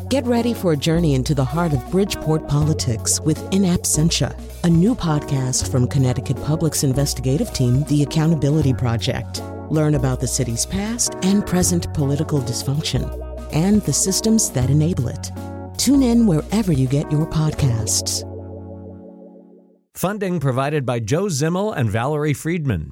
Get ready for a journey into the heart of Bridgeport politics with In Absentia, a new podcast from Connecticut Public's investigative team, The Accountability Project. Learn about the city's past and present political dysfunction and the systems that enable it. Tune in wherever you get your podcasts. Funding provided by Joe Zimmel and Valerie Friedman.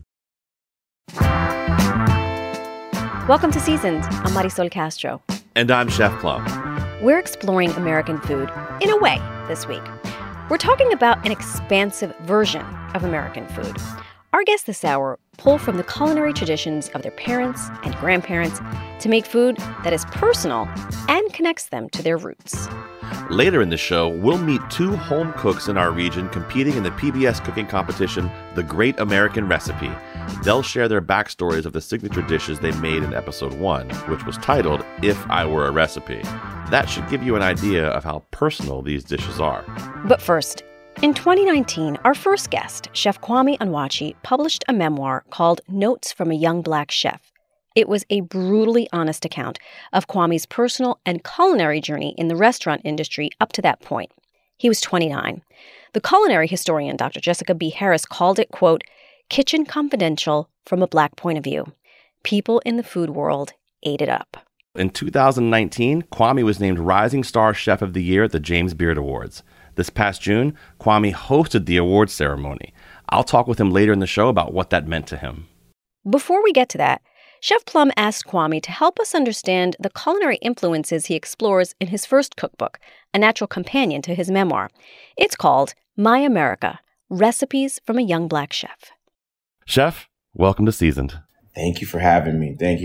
Welcome to Seasoned. I'm Marisol Castro. And I'm Chef Plum. We're exploring American food in a way this week. We're talking about an expansive version of American food. Our guests this hour pull from the culinary traditions of their parents and grandparents to make food that is personal and connects them to their roots. Later in the show, we'll meet two home cooks in our region competing in the PBS cooking competition, The Great American Recipe. They'll share their backstories of the signature dishes they made in episode 1, which was titled If I Were a Recipe. That should give you an idea of how personal these dishes are. But first, in 2019, our first guest, Chef Kwame Onwuachi, published a memoir called Notes from a Young Black Chef. It was a brutally honest account of Kwame's personal and culinary journey in the restaurant industry up to that point. He was 29. The culinary historian, Dr. Jessica B. Harris, called it, quote, kitchen confidential from a Black point of view. People in the food world ate it up. In 2019, Kwame was named Rising Star Chef of the Year at the James Beard Awards. This past June, Kwame hosted the awards ceremony. I'll talk with him later in the show about what that meant to him. Before we get to that, Chef Plum asked Kwame to help us understand the culinary influences he explores in his first cookbook, a natural companion to his memoir. It's called My America, Recipes from a Young Black Chef. Chef, welcome to Seasoned. Thank you for having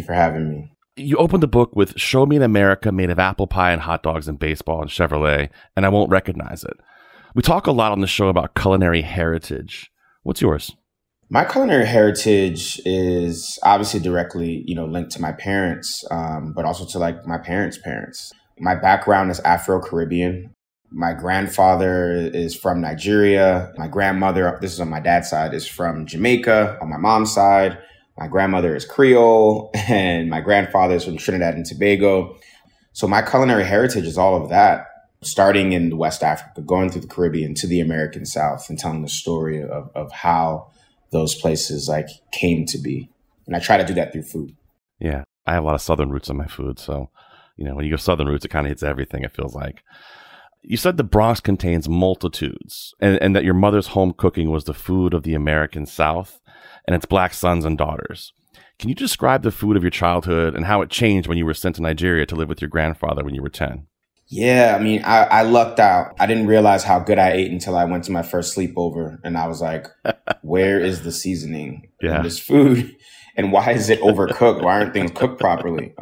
me. You opened the book with Show Me an America made of apple pie and hot dogs and baseball and Chevrolet, and I won't recognize it. We talk a lot on the show about culinary heritage. What's yours? My culinary heritage is obviously directly, linked to my parents, but also to my parents' parents. My background is Afro-Caribbean. My grandfather is from Nigeria. My grandmother, this is on my dad's side, is from Jamaica. On my mom's side, my grandmother is Creole, and my grandfather is from Trinidad and Tobago. So my culinary heritage is all of that, starting in West Africa, going through the Caribbean to the American South, and telling the story of how those places came to be. And I try to do that through food. Yeah, I have a lot of Southern roots in my food. So, when you go Southern roots, it kind of hits everything, it feels like. You said the Bronx contains multitudes and that your mother's home cooking was the food of the American South and its Black sons and daughters. Can you describe the food of your childhood and how it changed when you were sent to Nigeria to live with your grandfather when you were 10? Yeah, I lucked out. I didn't realize how good I ate until I went to my first sleepover. And I was like, where is the seasoning in this food? And why is it overcooked? Why aren't things cooked properly?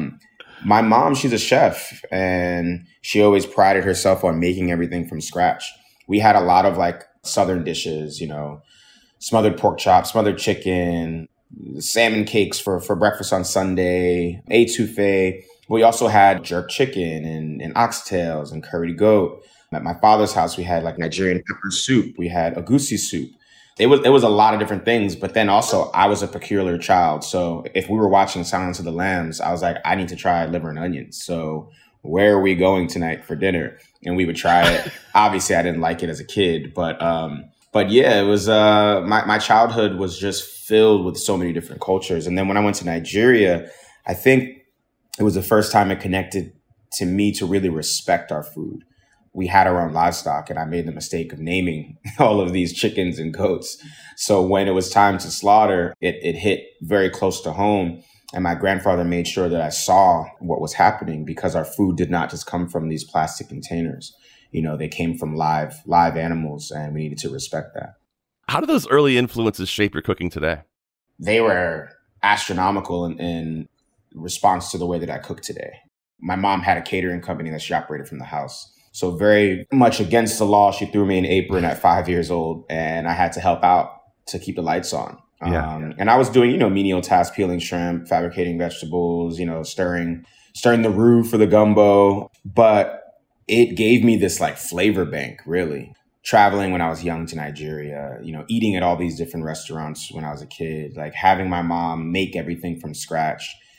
My mom, she's a chef, and she always prided herself on making everything from scratch. We had a lot of Southern dishes, smothered pork chops, smothered chicken, salmon cakes for breakfast on Sunday, etouffee. We also had jerk chicken and oxtails and curried goat. At my father's house, we had Nigerian pepper soup. We had agusi soup. It was a lot of different things. But then also I was a peculiar child. So if we were watching Silence of the Lambs, I was like, I need to try liver and onions. So where are we going tonight for dinner? And we would try it. Obviously, I didn't like it as a kid. But yeah, it was my childhood was just filled with so many different cultures. And then when I went to Nigeria, I think it was the first time it connected to me to really respect our food. We had our own livestock, and I made the mistake of naming all of these chickens and goats. So when it was time to slaughter, it hit very close to home. And my grandfather made sure that I saw what was happening, because our food did not just come from these plastic containers. They came from live animals, and we needed to respect that. How did those early influences shape your cooking today? They were astronomical in response to the way that I cook today. My mom had a catering company that she operated from the house. So very much against the law, she threw me an apron at 5 years old, and I had to help out to keep the lights on. And I was doing, menial tasks, peeling shrimp, fabricating vegetables, stirring the roux for the gumbo. But it gave me this flavor bank, really. Traveling when I was young to Nigeria, eating at all these different restaurants when I was a kid, having my mom make everything from scratch.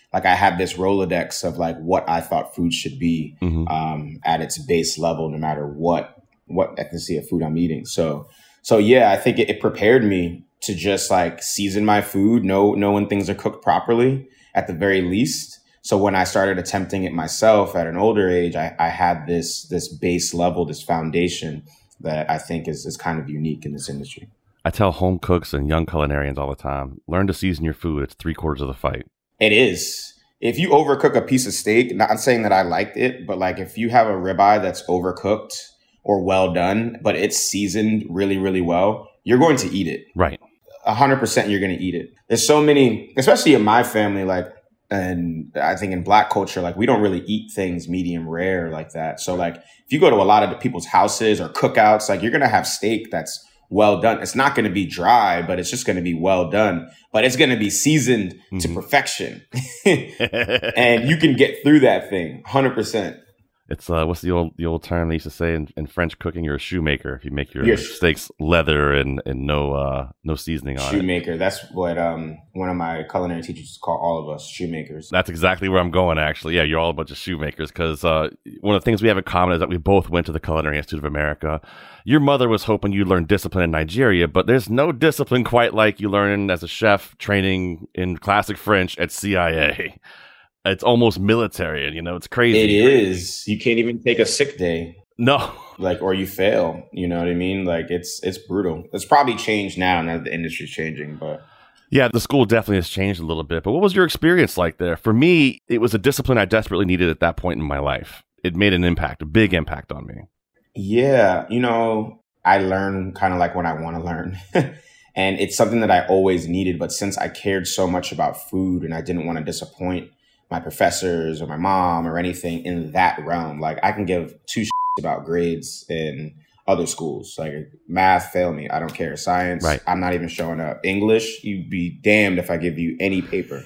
like I had this Rolodex of like what I thought food should be at its base level, no matter what ethnicity of food I'm eating. So yeah, I think it prepared me to just like season my food, know when things are cooked properly at the very least. So when I started attempting it myself at an older age, I had this base level, this foundation that I think is kind of unique in this industry. I tell home cooks and young culinarians all the time, learn to season your food. It's 3/4 of the fight. It is. If you overcook a piece of steak, not saying that I liked it, but like if you have a ribeye that's overcooked or well done, but it's seasoned really, really well, you're going to eat it. Right. 100% you're going to eat it. There's so many, especially in my family, like, and I think in Black culture, like we don't really eat things medium rare like that. So like if you go to a lot of the people's houses or cookouts, like you're going to have steak that's well done. It's not going to be dry, but it's just going to be well done, but it's going to be seasoned to perfection. And you can get through that thing 100%. It's what's the old term they used to say in French cooking? You're a shoemaker if you make your steaks leather and no seasoning on it. Shoemaker. That's what one of my culinary teachers used to call all of us, shoemakers. That's exactly where I'm going, actually. Yeah, you're all a bunch of shoemakers because one of the things we have in common is that we both went to the Culinary Institute of America. Your mother was hoping you'd learn discipline in Nigeria, but there's no discipline quite like you learn as a chef training in classic French at CIA. It's almost military, and it's crazy. It is. You can't even take a sick day. No. Like, or you fail. You know what I mean? Like, it's brutal. It's probably changed now that the industry's changing, but. Yeah, the school definitely has changed a little bit. But what was your experience like there? For me, it was a discipline I desperately needed at that point in my life. It made an impact, a big impact on me. Yeah. I learn kind of like when I want to learn. And it's something that I always needed. But since I cared so much about food and I didn't want to disappoint my professors or my mom or anything in that realm, like I can give two shits about grades in other schools. Like math, fail me. I don't care. Science, right. I'm not even showing up. English, you'd be damned if I give you any paper.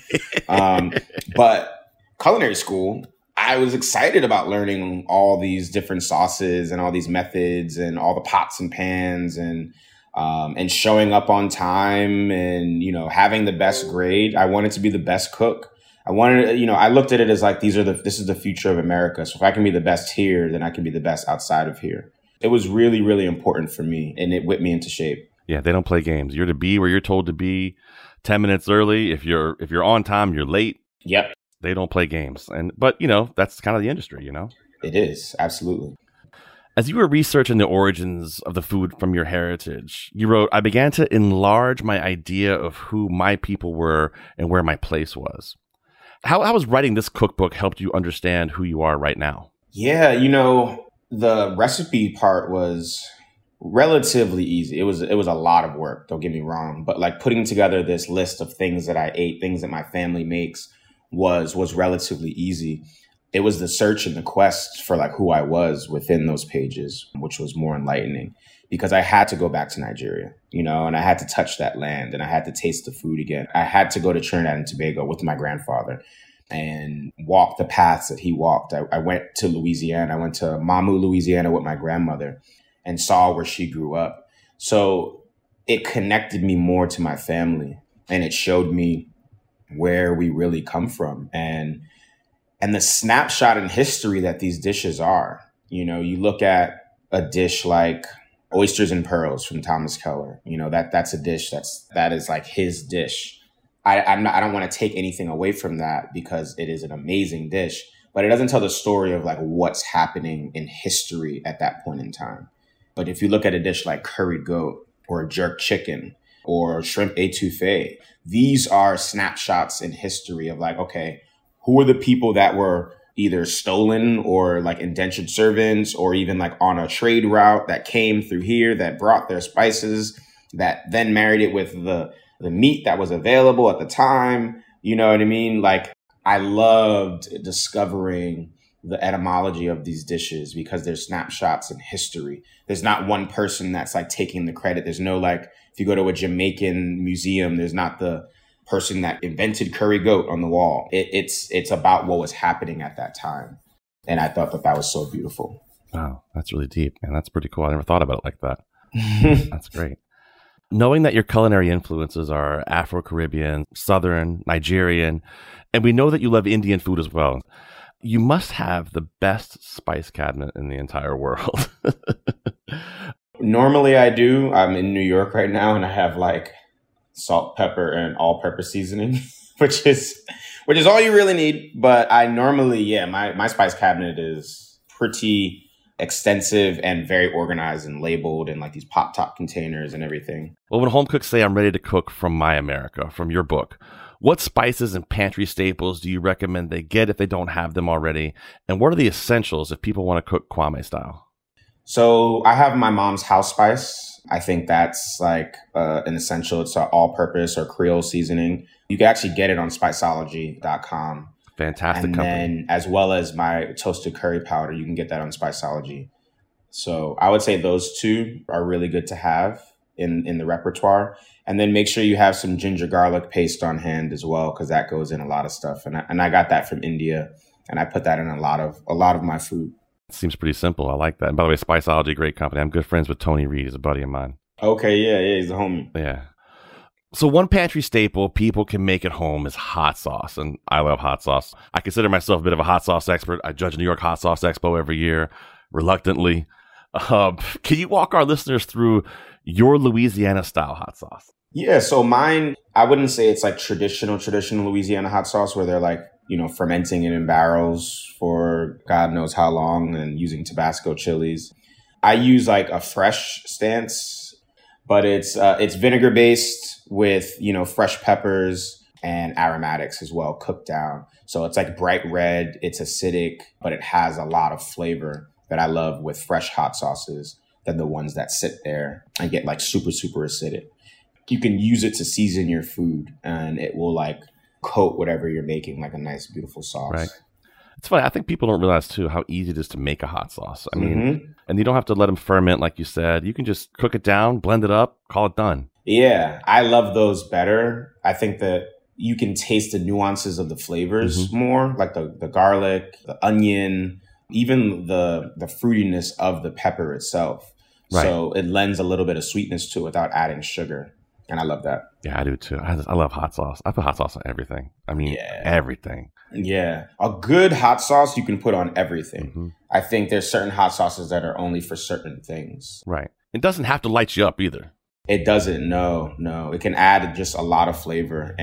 But culinary school, I was excited about learning all these different sauces and all these methods and all the pots and pans and showing up on time and, having the best grade. I wanted to be the best cook. I wanted, I looked at it as like, this is the future of America. So if I can be the best here, then I can be the best outside of here. It was really, really important for me, and it whipped me into shape. Yeah, they don't play games. You're to be where you're told to be 10 minutes early. If you're on time, you're late. Yep. They don't play games. But that's kind of the industry, It is. Absolutely. As you were researching the origins of the food from your heritage, you wrote, I began to enlarge my idea of who my people were and where my place was. How has writing this cookbook helped you understand who you are right now? Yeah, the recipe part was relatively easy. It was a lot of work, don't get me wrong. But like putting together this list of things that I ate, things that my family makes was relatively easy. It was the search and the quest for like who I was within those pages, which was more enlightening because I had to go back to Nigeria, and I had to touch that land and I had to taste the food again. I had to go to Trinidad and Tobago with my grandfather and walk the paths that he walked. I went to Louisiana. I went to Mamou, Louisiana with my grandmother and saw where she grew up. So it connected me more to my family and it showed me where we really come from and the snapshot in history that these dishes are. You look at a dish like oysters and pearls from Thomas Keller. That's a dish that is like his dish. I don't want to take anything away from that because it is an amazing dish, but it doesn't tell the story of like what's happening in history at that point in time. But if you look at a dish like curried goat or jerk chicken or shrimp étouffée, these are snapshots in history of like, okay, who are the people that were either stolen or like indentured servants or even like on a trade route that came through here that brought their spices that then married it with the meat that was available at the time. You know what I mean? Like I loved discovering the etymology of these dishes because they're snapshots in history. There's not one person that's like taking the credit. There's no like, if you go to a Jamaican museum, there's not the person that invented curry goat on the wall. It's about what was happening at that time. And I thought that was so beautiful. Wow, that's really deep, man. That's pretty cool. I never thought about it like that. That's great. Knowing that your culinary influences are Afro-Caribbean, Southern, Nigerian, and we know that you love Indian food as well, you must have the best spice cabinet in the entire world. Normally I do. I'm in New York right now and I have like salt, pepper, and all-purpose seasoning, which is all you really need. But I normally, my spice cabinet is pretty extensive and very organized and labeled in like these pop top containers and everything. Well, when home cooks say I'm ready to cook from My America, from your book, what spices and pantry staples do you recommend they get if they don't have them already? And what are the essentials if people want to cook Kwame style? So I have my mom's house spice. I think that's like an essential. It's an all-purpose or Creole seasoning. You can actually get it on Spiceology.com. Fantastic and company. then as well as my toasted curry powder, you can get that on Spiceology. So I would say those two are really good to have in the repertoire. And then make sure you have some ginger garlic paste on hand as well, because that goes in a lot of stuff. And I got that from India, and I put that in a lot of my food. It seems pretty simple. I like that. And by the way, Spiceology, great company. I'm good friends with Tony Reed. He's a buddy of mine. Okay, yeah, he's a homie. Yeah. So one pantry staple people can make at home is hot sauce, and I love hot sauce. I consider myself a bit of a hot sauce expert. I judge New York Hot Sauce Expo every year, reluctantly. Can you walk our listeners through your Louisiana-style hot sauce? Yeah, so mine, I wouldn't say it's like traditional Louisiana hot sauce where they're like, fermenting it in barrels for God knows how long and using Tabasco chilies. I use like a fresh stance, but it's vinegar based with, fresh peppers and aromatics as well, cooked down. So it's like bright red, it's acidic, but it has a lot of flavor that I love with fresh hot sauces than the ones that sit there and get like super, super acidic. You can use it to season your food and it will like coat whatever you're making like a nice, beautiful sauce. Right. It's funny. I think people don't realize too how easy it is to make a hot sauce. I mean, and you don't have to let them ferment like you said. You can just cook it down, blend it up, call it done. Yeah, I love those better. I think that you can taste the nuances of the flavors more, like the garlic, the onion, even the fruitiness of the pepper itself. Right. So it lends a little bit of sweetness to it without adding sugar. And I love that. Yeah, I do too. I love hot sauce. I put hot sauce on everything. I mean, everything. Yeah. A good hot sauce you can put on everything. I think there's certain hot sauces that are only for certain things. Right. It doesn't have to light you up either. It doesn't. No. It can add just a lot of flavor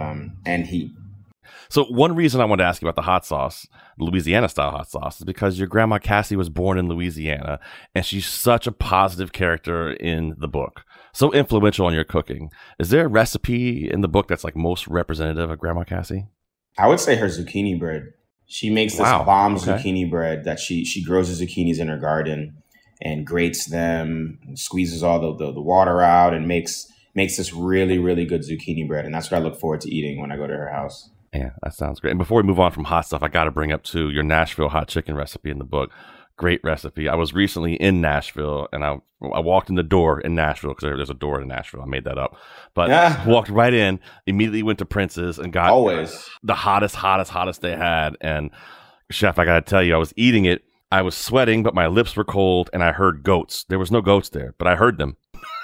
and heat. So one reason I wanted to ask you about the hot sauce, Louisiana-style hot sauce, is because your grandma Cassie was born in Louisiana, and she's such a positive character in the book. So influential in your cooking. Is there a recipe in the book that's like most representative of Grandma Cassie? I would say her zucchini bread. She makes this bomb zucchini bread that she grows the zucchinis in her garden and grates them, and squeezes all the water out, and makes this really, really good zucchini bread. And that's what I look forward to eating when I go to her house. Yeah, that sounds great. And before we move on from hot stuff, I got to bring up too your Nashville hot chicken recipe in the book. Great recipe. I was recently in Nashville, and I walked in the door in Nashville because there's a door in Nashville. I made that up, but walked right in. Immediately went to Prince's and got the hottest they had. And chef, I got to tell you, I was eating it. I was sweating, but my lips were cold, and I heard goats. There was no goats there, but I heard them.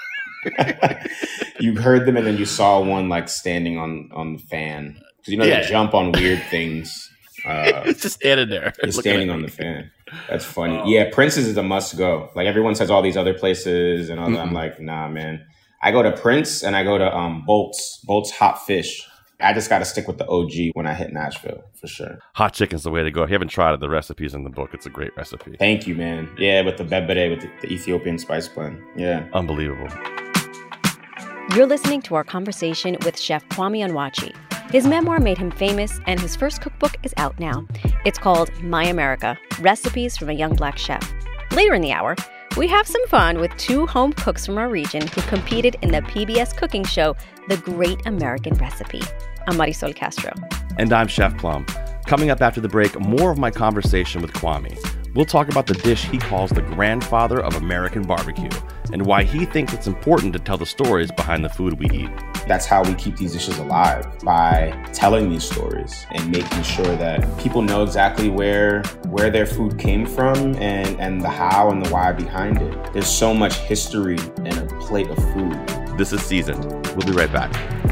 You heard them, and then you saw one like standing on the fan. Because they jump on weird things. It's just standing there. It's standing on the fan. That's funny. Yeah, Prince's is a must go. Like everyone says all these other places and all that. I'm like, nah, man. I go to Prince and I go to Bolt's Hot Fish. I just got to stick with the OG when I hit Nashville, for sure. Hot chicken's the way to go. If you haven't tried it, the recipe's in the book. It's a great recipe. Thank you, man. Yeah, with the bebere, with the Ethiopian spice blend. Yeah. Unbelievable. You're listening to our conversation with Chef Kwame Onwuachi. His memoir made him famous, and his first cookbook is out now. It's called My America, Recipes from a Young Black Chef. Later in the hour, we have some fun with two home cooks from our region who competed in the PBS cooking show, The Great American Recipe. I'm Marisol Castro. And I'm Chef Plum. Coming up after the break, more of my conversation with Kwame. We'll talk about the dish he calls the grandfather of American barbecue and why he thinks it's important to tell the stories behind the food we eat. That's how we keep these dishes alive, by telling these stories and making sure that people know exactly where their food came from and the how and the why behind it. There's so much history in a plate of food This is Seasoned. We'll be right back.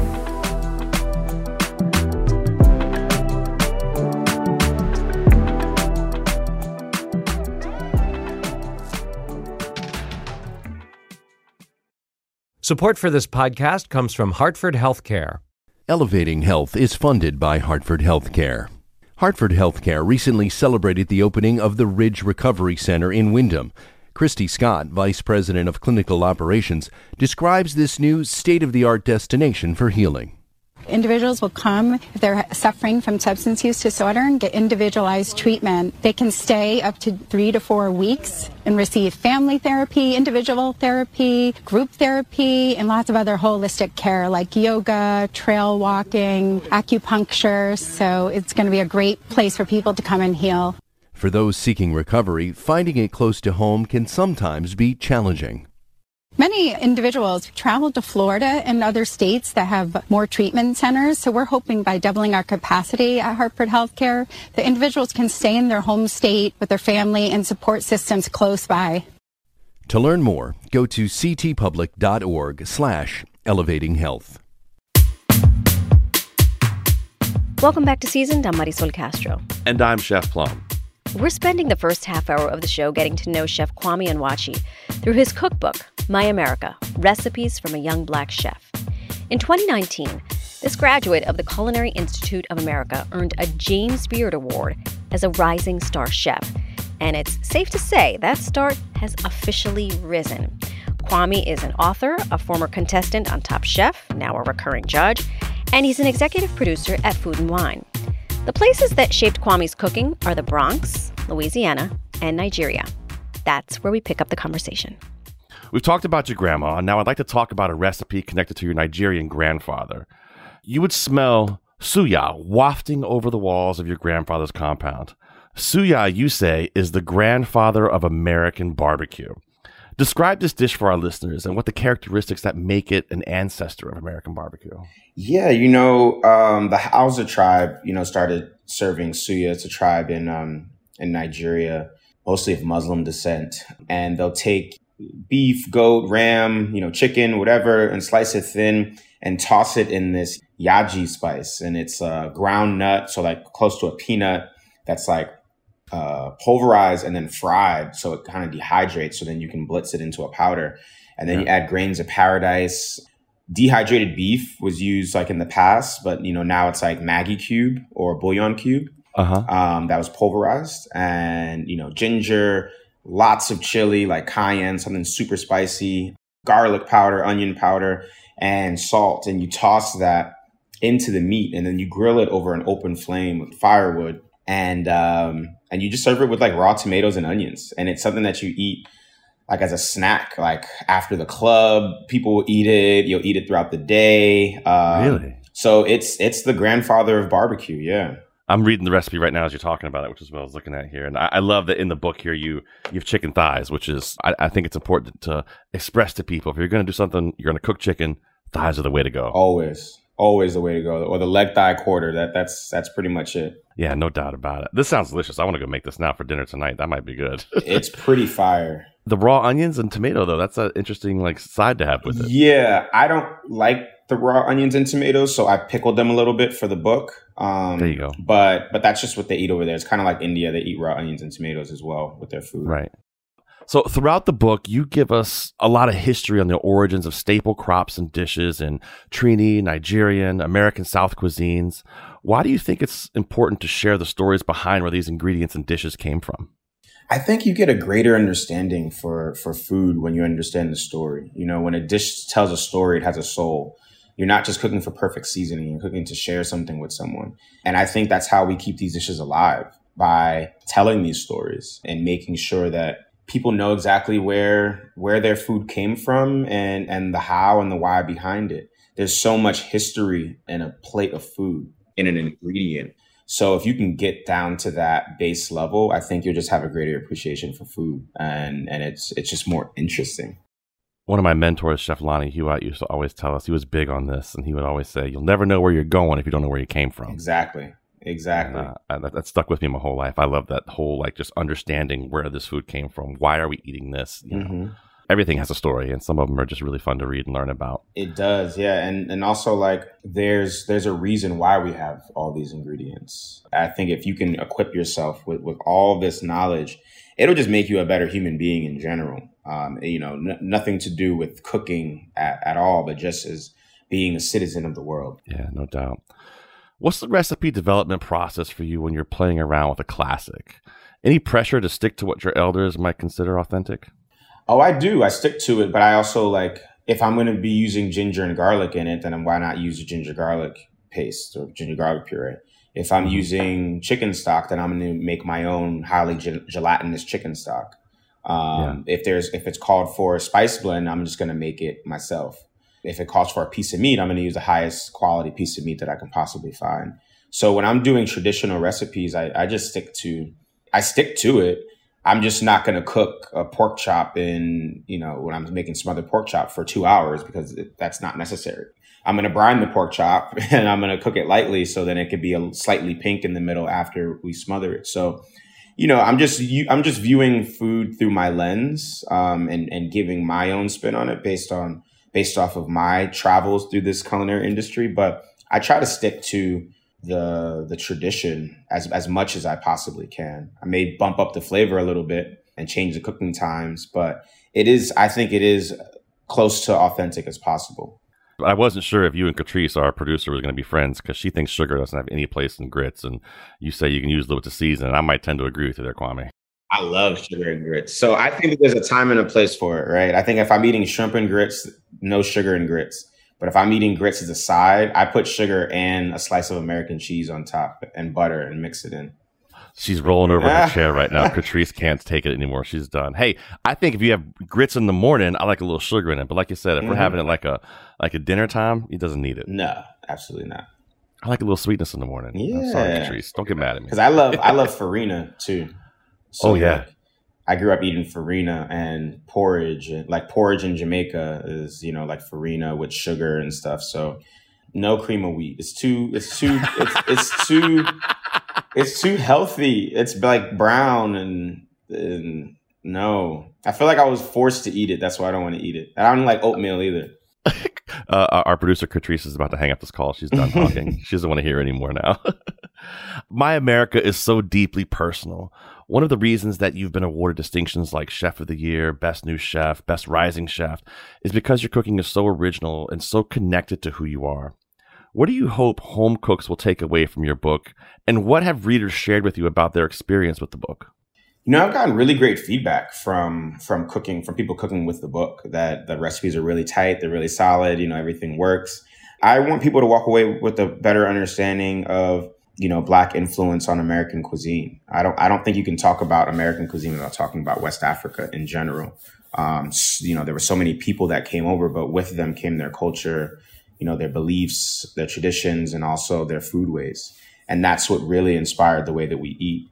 Support for this podcast comes from Hartford Healthcare. Elevating Health is funded by Hartford Healthcare. Hartford Healthcare recently celebrated the opening of the Ridge Recovery Center in Windham. Christy Scott, Vice President of Clinical Operations, describes this new state-of-the-art destination for healing. Individuals will come if they're suffering from substance use disorder and get individualized treatment. They can stay up to 3 to 4 weeks and receive family therapy, individual therapy, group therapy, and lots of other holistic care like yoga, trail walking, acupuncture. So it's going to be a great place for people to come and heal. For those seeking recovery, finding it close to home can sometimes be challenging. Many individuals travel to Florida and other states that have more treatment centers, so we're hoping by doubling our capacity at Hartford Healthcare, the individuals can stay in their home state with their family and support systems close by. To learn more, go to ctpublic.org/elevatinghealth. Welcome back to Seasoned. I'm Marisol Castro. And I'm Chef Plum. We're spending the first half hour of the show getting to know Chef Kwame Onwuachi through his cookbook, My America, Recipes from a Young Black Chef. In 2019, this graduate of the Culinary Institute of America earned a James Beard Award as a Rising Star Chef. And it's safe to say that star has officially risen. Kwame is an author, a former contestant on Top Chef, now a recurring judge, and he's an executive producer at Food & Wine. The places that shaped Kwame's cooking are the Bronx, Louisiana, and Nigeria. That's where we pick up the conversation. We've talked about your grandma, and now I'd like to talk about a recipe connected to your Nigerian grandfather. You would smell suya wafting over the walls of your grandfather's compound. Suya, you say, is the grandfather of American barbecue. Describe this dish for our listeners and what the characteristics that make it an ancestor of American barbecue. Yeah, the Hausa tribe, started serving suya. It's a tribe in Nigeria, mostly of Muslim descent. And they'll take beef, goat, ram, chicken, whatever, and slice it thin and toss it in this yaji spice. And it's a ground nut, so like close to a peanut that's like pulverized and then fried, so it kind of dehydrates, so then you can blitz it into a powder. And then you add grains of paradise. Dehydrated beef was used like in the past, but now it's like Maggi cube or bouillon cube. That was pulverized, and ginger, lots of chili like cayenne, something super spicy, garlic powder, onion powder, and salt. And you toss that into the meat, and then you grill it over an open flame with firewood. And you just serve it with like raw tomatoes and onions. And it's something that you eat like as a snack, like after the club, people will eat it. You'll eat it throughout the day. Really? So it's the grandfather of barbecue. Yeah. I'm reading the recipe right now as you're talking about it, which is what I was looking at here. And I love that in the book here, you have chicken thighs, which is, I think it's important to express to people. If you're going to do something, you're going to cook chicken, thighs are the way to go. Always the way to go. Or the leg thigh quarter. That's pretty much it. Yeah, no doubt about it. This sounds delicious. I want to go make this now for dinner tonight. That might be good. It's pretty fire. The raw onions and tomato, though, that's an interesting side to have with it. Yeah, I don't like the raw onions and tomatoes, so I pickled them a little bit for the book. There you go. But that's just what they eat over there. It's kind of like India. They eat raw onions and tomatoes as well with their food. Right. So throughout the book, you give us a lot of history on the origins of staple crops and dishes in Trini, Nigerian, American South cuisines. Why do you think it's important to share the stories behind where these ingredients and dishes came from? I think you get a greater understanding for food when you understand the story. When a dish tells a story, it has a soul. You're not just cooking for perfect seasoning. You're cooking to share something with someone. And I think that's how we keep these dishes alive, by telling these stories and making sure that people know exactly where their food came from and the how and the why behind it. There's so much history in a plate of food, in an ingredient. So if you can get down to that base level, I think you'll just have a greater appreciation for food, and it's just more interesting. One of my mentors, Chef Lonnie Hewitt, used to always tell us, he was big on this, and he would always say, you'll never know where you're going if you don't know where you came from. Exactly. And, that stuck with me my whole life. I love that whole, just understanding where this food came from. Why are we eating this? You know? everything has a story, and some of them are just really fun to read and learn about. It does, yeah. And also, like, there's a reason why we have all these ingredients. I think if you can equip yourself with all this knowledge, it'll just make you a better human being in general. Nothing to do with cooking at all, but just as being a citizen of the world. Yeah, no doubt. What's the recipe development process for you when you're playing around with a classic? Any pressure to stick to what your elders might consider authentic? Oh, I do. I stick to it, but I also, like, if I'm going to be using ginger and garlic in it, then why not use a ginger garlic paste or ginger garlic puree? If I'm using chicken stock, then I'm going to make my own highly gelatinous chicken stock. If it's called for a spice blend, I'm just going to make it myself. If it calls for a piece of meat, I'm going to use the highest quality piece of meat that I can possibly find. So when I'm doing traditional recipes, I stick to it. I'm just not going to cook a pork chop when I'm making smothered pork chop for 2 hours, because that's not necessary. I'm going to brine the pork chop and I'm going to cook it lightly so then it could be slightly pink in the middle after we smother it. So, I'm just viewing food through my lens, and giving my own spin on it based off of my travels through this culinary industry. But I try to stick to the tradition as much as I possibly can. I may bump up the flavor a little bit and change the cooking times, but I think it is close to authentic as possible. I wasn't sure if you and Catrice, our producer, was going to be friends, because she thinks sugar doesn't have any place in grits, and you say you can use it to season. And I might tend to agree with you there, Kwame. I love sugar and grits. So I think that there's a time and a place for it, right? I think if I'm eating shrimp and grits, no sugar and grits. But if I'm eating grits as a side, I put sugar and a slice of American cheese on top and butter and mix it in. She's rolling over in her chair right now. Catrice can't take it anymore. She's done. Hey, I think if you have grits in the morning, I like a little sugar in it. But like you said, if we're having it like a dinner time, it doesn't need it. No, absolutely not. I like a little sweetness in the morning. Yeah. I'm sorry, Catrice. Don't get mad at me. Because I love farina too. So, oh, yeah. I grew up eating farina and porridge. Like, porridge in Jamaica is, like farina with sugar and stuff. So no cream of wheat. It's too healthy. It's like brown and no. I feel like I was forced to eat it. That's why I don't want to eat it. And I don't like oatmeal either. Our producer Catrice is about to hang up this call. She's done talking. She doesn't want to hear anymore now. My America is so deeply personal. One of the reasons that you've been awarded distinctions like Chef of the Year, Best New Chef, Best Rising Chef is because your cooking is so original and so connected to who you are. What do you hope home cooks will take away from your book, and what have readers shared with you about their experience with the book? I've gotten really great feedback from people cooking with the book, that the recipes are really tight, they're really solid, everything works. I want people to walk away with a better understanding of, Black influence on American cuisine. I don't think you can talk about American cuisine without talking about West Africa in general. There were so many people that came over, but with them came their culture, their beliefs, their traditions, and also their food ways. And that's what really inspired the way that we eat.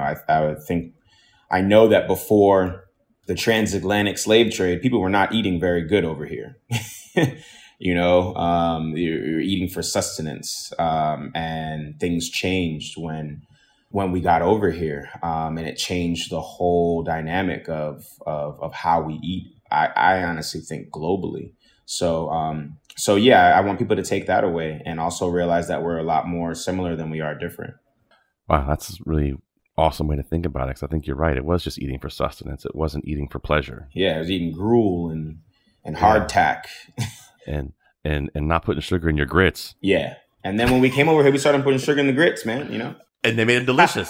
I know that before the transatlantic slave trade, people were not eating very good over here. You're eating for sustenance, and things changed when we got over here, and it changed the whole dynamic of how we eat. I honestly think globally. So I want people to take that away and also realize that we're a lot more similar than we are different. Wow, that's a really awesome way to think about it, because I think you're right. It was just eating for sustenance. It wasn't eating for pleasure. Yeah, it was eating gruel and hardtack. And not putting sugar in your grits. Yeah. And then when we came over here, we started putting sugar in the grits, man, And they made it delicious.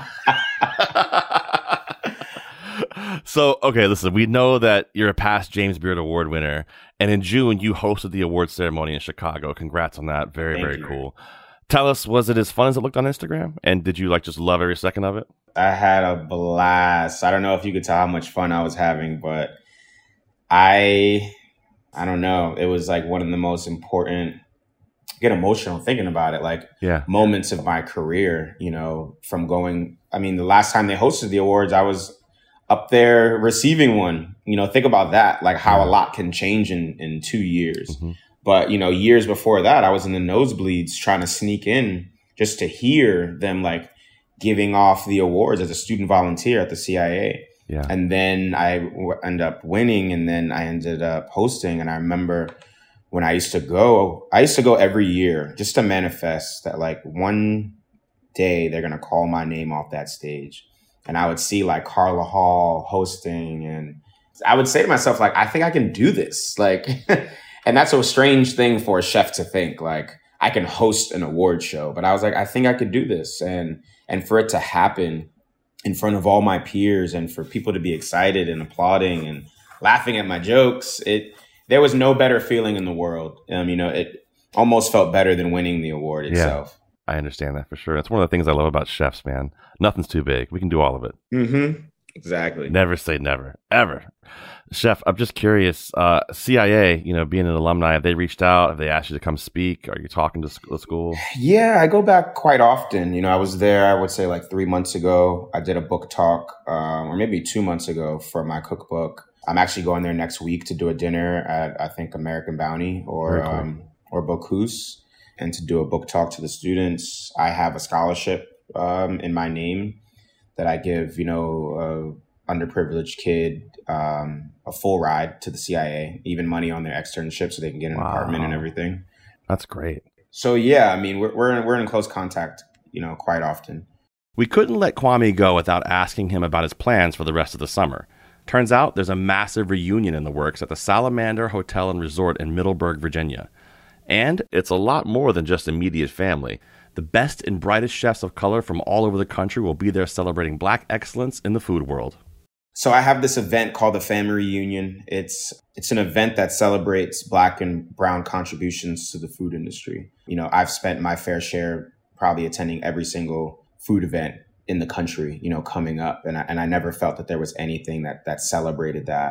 So, okay, listen, we know that you're a past James Beard Award winner. And in June, you hosted the award ceremony in Chicago. Congrats on that. Very, very cool. Tell us, was it as fun as it looked on Instagram? And did you just love every second of it? I had a blast. I don't know if you could tell how much fun I was having, but I don't know. It was like one of the most important, get emotional thinking about it, moments of my career, from going, the last time they hosted the awards, I was up there receiving one, think about that, how a lot can change in 2 years. Mm-hmm. But, years before that, I was in the nosebleeds trying to sneak in just to hear them giving off the awards as a student volunteer at the CIA. Yeah. And then I ended up winning, and then I ended up hosting. And I remember when I used to go every year just to manifest that like one day they're going to call my name off that stage. And I would see like Carla Hall hosting, and I would say to myself, like, I think I can do this. Like, and that's a strange thing for a chef to think, like, I can host an award show. But I was like, I think I could do this. And for it to happen in front of all my peers and for people to be excited and applauding and laughing at my jokes, there was no better feeling in the world. It almost felt better than winning the award itself. Yeah. I understand that for sure. That's one of the things I love about chefs, man. Nothing's too big. We can do all of it. Mm-hmm. Exactly. Never say never, ever. Chef, I'm just curious, CIA, being an alumni, have they reached out? Have they asked you to come speak? Are you talking to the school? Yeah, I go back quite often. I was there, I would say like 3 months ago. I did a book talk, or maybe 2 months ago for my cookbook. I'm actually going there next week to do a dinner at, I think, American Bounty or Bocuse, and to do a book talk to the students. I have a scholarship in my name that I give, underprivileged kid a full ride to the CIA, even money on their externship so they can get an apartment and everything. That's great. So yeah, I mean, we're in close contact, quite often. We couldn't let Kwame go without asking him about his plans for the rest of the summer. Turns out there's a massive reunion in the works at the Salamander Hotel and Resort in Middleburg, Virginia. And it's a lot more than just immediate family. The best and brightest chefs of color from all over the country will be there celebrating Black excellence in the food world. So I have this event called the Family Reunion. It's an event that celebrates Black and brown contributions to the food industry. I've spent my fair share probably attending every single food event in the country, coming up. And I never felt that there was anything that celebrated that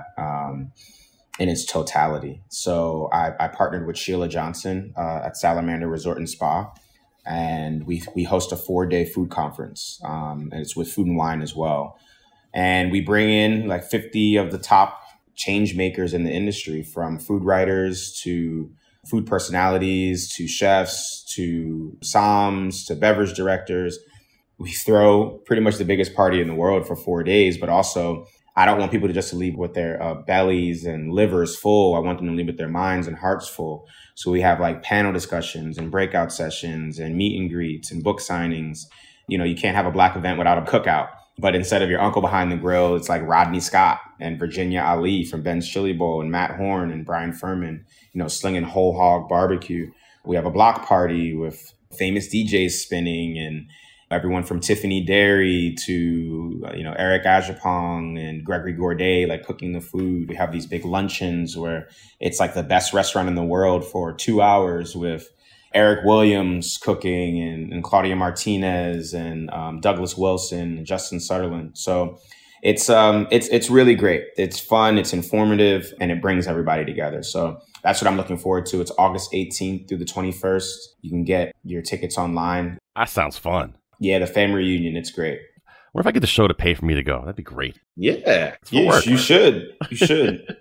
in its totality. So I partnered with Sheila Johnson at Salamander Resort and Spa. And we host a 4-day food conference, and it's with Food and Wine as well. And we bring in like 50 of the top change makers in the industry, from food writers to food personalities to chefs to somms to beverage directors. We throw pretty much the biggest party in the world for 4 days, but also I don't want people to just leave with their bellies and livers full. I want them to leave with their minds and hearts full. So we have like panel discussions and breakout sessions and meet and greets and book signings. You can't have a Black event without a cookout. But instead of your uncle behind the grill, it's like Rodney Scott and Virginia Ali from Ben's Chili Bowl and Matt Horn and Brian Furman, slinging whole hog barbecue. We have a block party with famous DJs spinning, and everyone from Tiffany Dairy to, Eric Ajapong and Gregory Gourdet, like cooking the food. We have these big luncheons where it's like the best restaurant in the world for 2 hours with Eric Williams cooking and Claudia Martinez and Douglas Wilson and Justin Sutherland. So it's really great. It's fun, it's informative, and it brings everybody together. So that's what I'm looking forward to. It's August 18th through the 21st. You can get your tickets online. That sounds fun. Yeah, the Family Reunion. It's great. What if I get the show to pay for me to go? That'd be great. Yeah, you should. You should.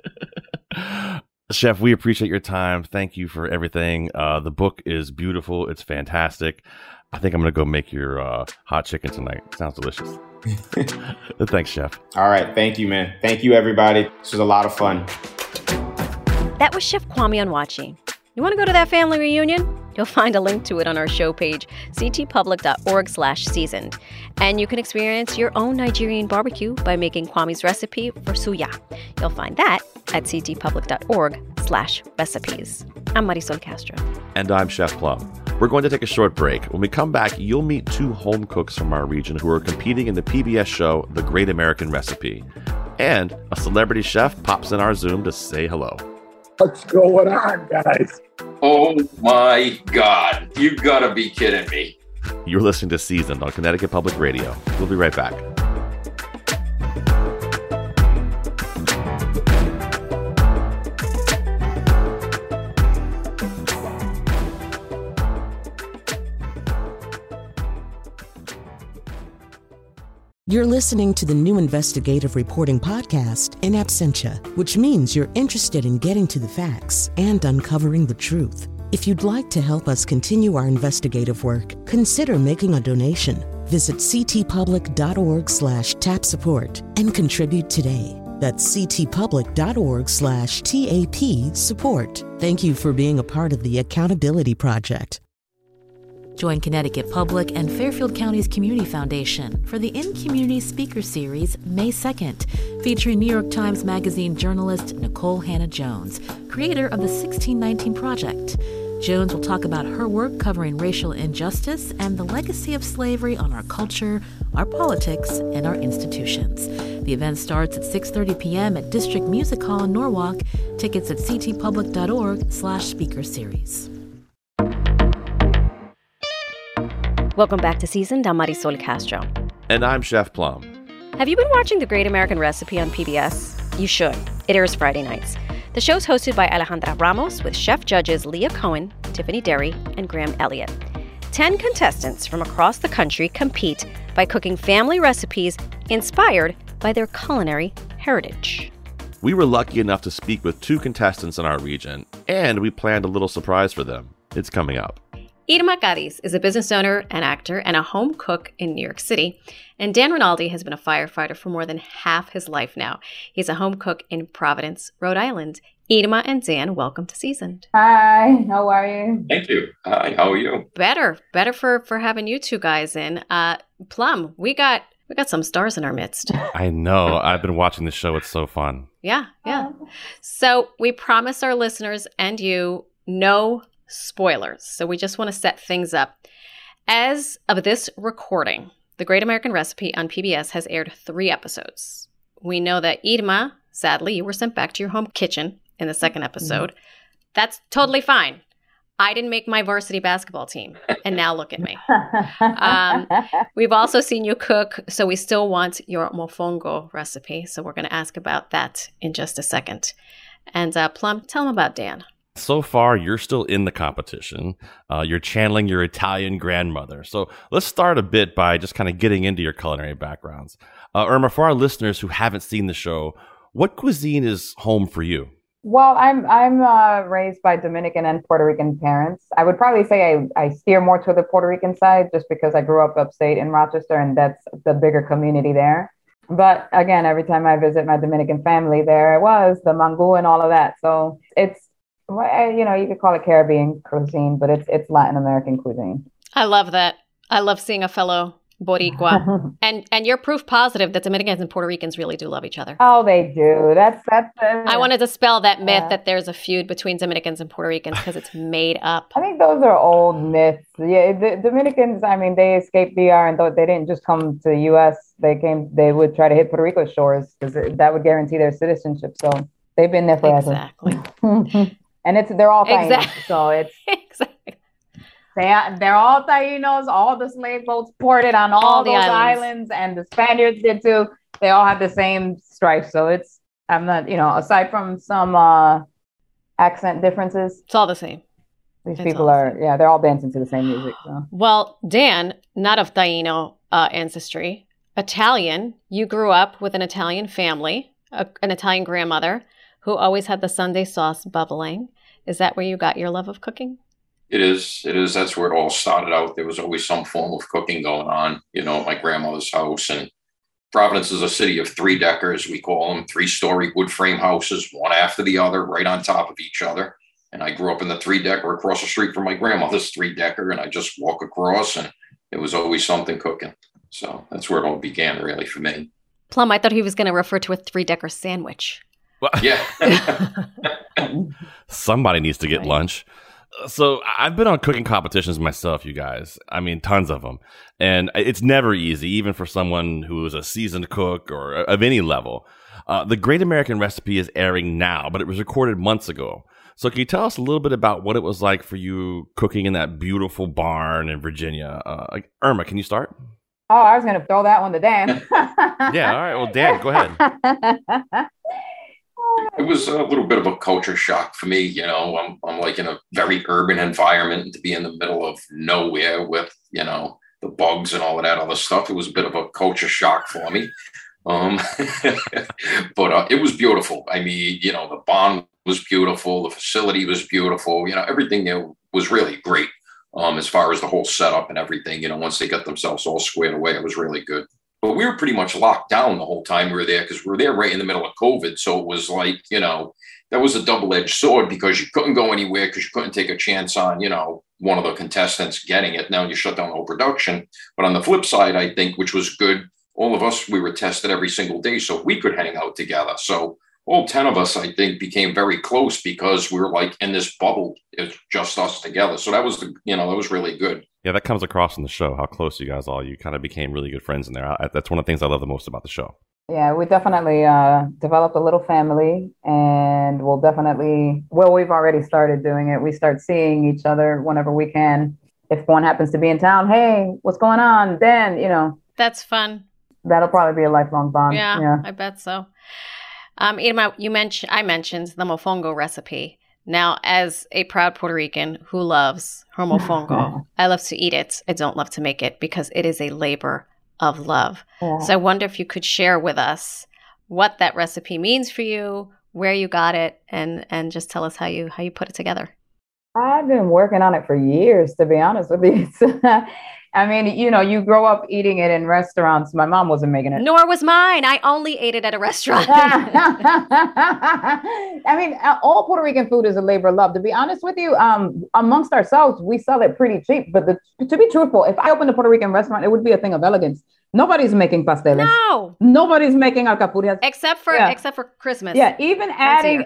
Chef, we appreciate your time. Thank you for everything. The book is beautiful. It's fantastic. I think I'm going to go make your hot chicken tonight. Sounds delicious. Thanks, Chef. All right. Thank you, man. Thank you, everybody. This was a lot of fun. That was Chef Kwame Onwuachi. You want to go to that family reunion? You'll find a link to it on our show page, ctpublic.org/seasoned. And you can experience your own Nigerian barbecue by making Kwame's recipe for suya. You'll find that at ctpublic.org/recipes. I'm Marisol Castro. And I'm Chef Plum. We're going to take a short break. When we come back, you'll meet 2 home cooks from our region who are competing in the PBS show, The Great American Recipe. And a celebrity chef pops in our Zoom to say hello. What's going on, guys? Oh my God. You gotta be kidding me. You're listening to Seasoned on Connecticut Public Radio. We'll be right back. You're listening to the new investigative reporting podcast, In Absentia, which means you're interested in getting to the facts and uncovering the truth. If you'd like to help us continue our investigative work, consider making a donation. Visit ctpublic.org/tap support and contribute today. That's ctpublic.org/TAP support. Thank you for being a part of the Accountability Project. Join Connecticut Public and Fairfield County's Community Foundation for the In Community Speaker Series May 2nd, featuring New York Times Magazine journalist Nikole Hannah-Jones, creator of the 1619 Project. Jones will talk about her work covering racial injustice and the legacy of slavery on our culture, our politics, and our institutions. The event starts at 6:30 p.m. at District Music Hall in Norwalk. Tickets at ctpublic.org/speaker series. Welcome back to Seasoned. I'm Marisol Castro. And I'm Chef Plum. Have you been watching The Great American Recipe on PBS? You should. It airs Friday nights. The show's hosted by Alejandra Ramos with chef judges Leah Cohen, Tiffany Derry, and Graham Elliott. 10 contestants from across the country compete by cooking family recipes inspired by their culinary heritage. We were lucky enough to speak with 2 contestants in our region, and we planned a little surprise for them. It's coming up. Irma Cadiz is a business owner, an actor, and a home cook in New York City. And Dan Rinaldi has been a firefighter for more than half his life now. He's a home cook in Providence, Rhode Island. Irma and Dan, welcome to Seasoned. Hi, how are you? Thank you. Hi, how are you? Better for having you two guys in. Plum, we got some stars in our midst. I know. I've been watching the show. It's so fun. Yeah. So we promise our listeners and you no spoilers. So we just want to set things up. As of this recording, The Great American Recipe on PBS has aired 3 episodes. We know that Irma, sadly, you were sent back to your home kitchen in the second episode. That's totally fine. I didn't make my varsity basketball team, and now look at me. We've also seen you cook, so we still want your mofongo recipe. So we're going to ask about that in just a second. And Plum, tell them about Dan. So far, you're still in the competition. You're channeling your Italian grandmother. So let's start a bit by just kind of getting into your culinary backgrounds. Irma, for our listeners who haven't seen the show, what cuisine is home for you? Well, I'm raised by Dominican and Puerto Rican parents. I would probably say I steer more to the Puerto Rican side just because I grew up upstate in Rochester and that's the bigger community there. But again, every time I visit my Dominican family, there it was, the mango and all of that. So it's, you could call it Caribbean cuisine, but it's Latin American cuisine. I love that. I love seeing a fellow Boricua. and you're proof positive that Dominicans and Puerto Ricans really do love each other. Oh, they do. That's I wanted to dispel that myth that there's a feud between Dominicans and Puerto Ricans because it's made up. I think those are old myths. Yeah, the Dominicans, they escaped DR and they didn't just come to the U.S. They would try to hit Puerto Rico's shores because that would guarantee their citizenship. So they've been there forever. Exactly. And they're all Tainos, exactly. So it's exactly. They're all Tainos. All the slave boats ported on all those islands, and the Spaniards did too. They all have the same strife. So I'm not, aside from some accent differences, it's all the same. These people they're all dancing to the same music. So. Well, Dan, not of Taino ancestry, Italian. You grew up with an Italian family, an Italian grandmother who always had the Sunday sauce bubbling. Is that where you got your love of cooking? It is. That's where it all started out. There was always some form of cooking going on, at my grandmother's house. And Providence is a city of 3-deckers. We call them 3-story wood frame houses, one after the other, right on top of each other. And I grew up in the 3-decker across the street from my grandmother's 3-decker. And I just walk across and it was always something cooking. So that's where it all began really for me. Plum, I thought he was going to refer to a 3-decker sandwich. Yeah. Somebody needs to get lunch. So I've been on cooking competitions myself, you guys. Tons of them. And it's never easy, even for someone who is a seasoned cook or of any level. The Great American Recipe is airing now, but it was recorded months ago. So can you tell us a little bit about what it was like for you cooking in that beautiful barn in Virginia? Irma, can you start? Oh, I was going to throw that one to Dan. Yeah, all right. Well, Dan, go ahead. It was a little bit of a culture shock for me. I'm like in a very urban environment, to be in the middle of nowhere with, the bugs and all of that other stuff. It was a bit of a culture shock for me. But it was beautiful. The barn was beautiful. The facility was beautiful. Everything there was really great. as far as the whole setup and everything. Once they got themselves all squared away, it was really good. But we were pretty much locked down the whole time we were there because we were there right in the middle of COVID. So it was like, that was a double-edged sword because you couldn't go anywhere because you couldn't take a chance on, one of the contestants getting it. Now you shut down the whole production. But on the flip side, I think, which was good, all of us, we were tested every single day so we could hang out together. So all 10 of us, I think, became very close because we were like in this bubble. It's just us together. So that was that was really good. Yeah, that comes across in the show, how close you guys are. You kind of became really good friends in there. That's one of the things I love the most about the show. Yeah, we definitely developed a little family, and we've already started doing it. We start seeing each other whenever we can. If one happens to be in town, hey, what's going on? Then, That's fun. That'll probably be a lifelong bond. Yeah. I bet so. I mentioned the mofongo recipe. Now, as a proud Puerto Rican who loves her mofongo, I love to eat it. I don't love to make it because it is a labor of love. Yeah. So I wonder if you could share with us what that recipe means for you, where you got it, and just tell us how you put it together. I've been working on it for years, to be honest with you. I mean, you grow up eating it in restaurants. My mom wasn't making it. Nor was mine. I only ate it at a restaurant. I mean, all Puerto Rican food is a labor of love. To be honest with you, amongst ourselves, we sell it pretty cheap. But to be truthful, if I opened a Puerto Rican restaurant, it would be a thing of elegance. Nobody's making pasteles. No. Nobody's making alcapurrias. Except for Christmas. Yeah, even adding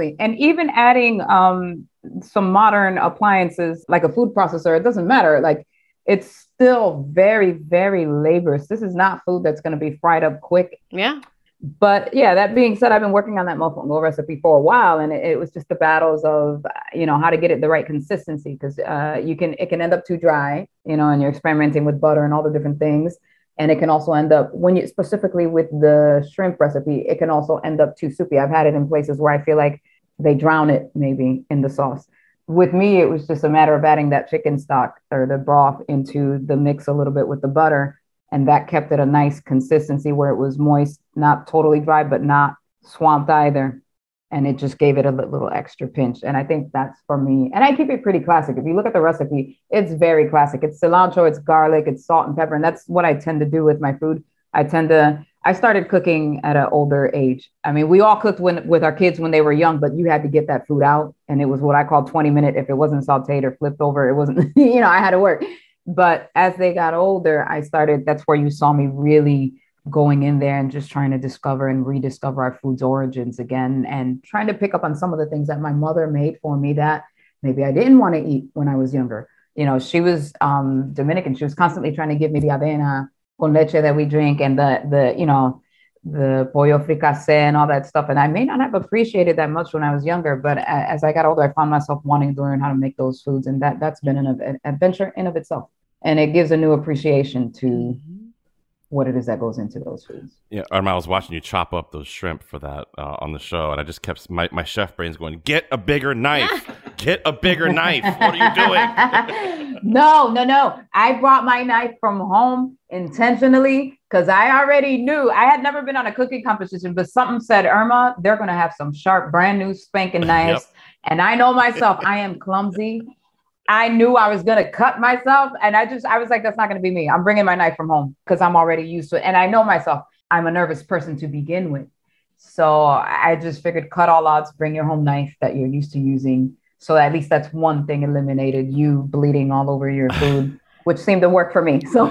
some modern appliances like a food processor, it doesn't matter. Like, it's still very, very laborious. This is not food that's going to be fried up quick. Yeah. But yeah, that being said, I've been working on that mofongo recipe for a while, and it was just the battles of, how to get it the right consistency, because it can end up too dry, and you're experimenting with butter and all the different things. And it can also end up, specifically with the shrimp recipe, it can also end up too soupy. I've had it in places where I feel like they drown it maybe in the sauce. With me, it was just a matter of adding that chicken stock or the broth into the mix a little bit with the butter. And that kept it a nice consistency where it was moist, not totally dry, but not swamped either. And it just gave it a little extra pinch. And I think that's for me. And I keep it pretty classic. If you look at the recipe, it's very classic. It's cilantro, it's garlic, it's salt and pepper. And that's what I tend to do with my food. I started cooking at an older age. I mean, we all cooked with our kids when they were young, but you had to get that food out. And it was what I call 20-minute. If it wasn't sauteed or flipped over, it wasn't, I had to work. But as they got older, that's where you saw me really going in there and just trying to discover and rediscover our food's origins again, and trying to pick up on some of the things that my mother made for me that maybe I didn't want to eat when I was younger. She was Dominican. She was constantly trying to give me the avena con leche that we drink, and the pollo fricassé and all that stuff. And I may not have appreciated that much when I was younger, but as I got older, I found myself wanting to learn how to make those foods. And that's been an adventure in of itself. And it gives a new appreciation to what it is that goes into those foods. Yeah, Arma, I was watching you chop up those shrimp for that on the show, and I just kept my chef brain's going, get a bigger knife. Get a bigger knife. What are you doing? No. I brought my knife from home intentionally because I already knew. I had never been on a cooking competition, but something said, Irma, they're going to have some sharp, brand new spanking knives. Yep. And I know myself, I am clumsy. I knew I was going to cut myself. And I was like, that's not going to be me. I'm bringing my knife from home because I'm already used to it. And I know myself, I'm a nervous person to begin with. So I just figured cut all odds, bring your home knife that you're used to using. So at least that's one thing eliminated, you bleeding all over your food, which seemed to work for me. So,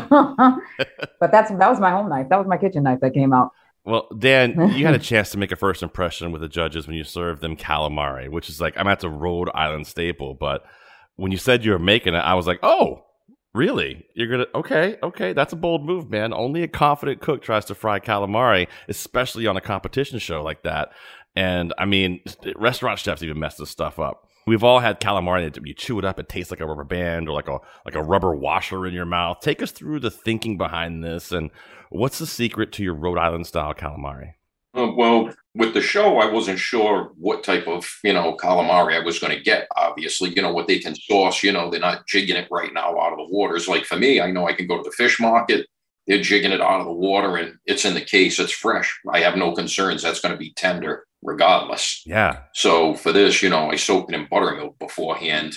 but that was my home knife. That was my kitchen knife that came out. Well, Dan, you had a chance to make a first impression with the judges when you served them calamari, which is like, I'm at the Rhode Island staple. But when you said you were making it, I was like, oh, really? You're going to, okay. That's a bold move, man. Only a confident cook tries to fry calamari, especially on a competition show like that. And I mean, restaurant chefs even mess this stuff up. We've all had calamari that you chew it up, it tastes like a rubber band or like a rubber washer in your mouth. Take us through the thinking behind this, and what's the secret to your Rhode Island style calamari? Well, with the show, I wasn't sure what type of, calamari I was going to get. Obviously, what they can source, they're not jigging it right now out of the waters. Like for me, I know I can go to the fish market. They're jigging it out of the water and it's in the case. It's fresh. I have no concerns. That's going to be tender regardless. Yeah. So for this, I soaked it in buttermilk beforehand.